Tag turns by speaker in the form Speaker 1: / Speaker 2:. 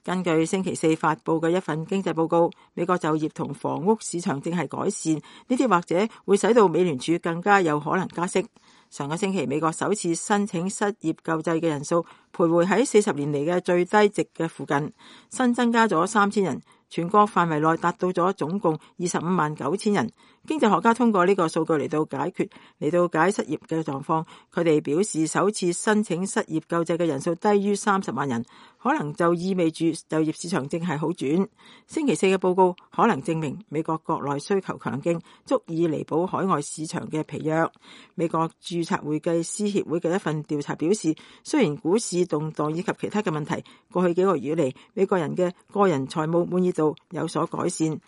Speaker 1: 根據星期四發佈嘅一份經濟報告，美國就業同房屋市場正係改善，呢啲或者會使到美聯儲更加有可能加息。上個星期，美國首次申請失業救濟嘅人數徘徊喺40年嚟嘅最低值嘅附近，新增加咗3000人，全國範圍內達到咗總共259000人。經濟學家通過呢個數據嚟到解失業嘅狀況，佢哋表示首次申請失業救濟嘅人數低於30萬人，可能就意味住就業市場正係好轉。星期四嘅報告可能證明美國國內需求強勁，足以彌補海外市場嘅疲弱。美國註冊會計師協會嘅一份調查表示，雖然股市動盪以及其他嘅問題，過去幾個月以嚟，美國人嘅個人財務滿意度有所改善，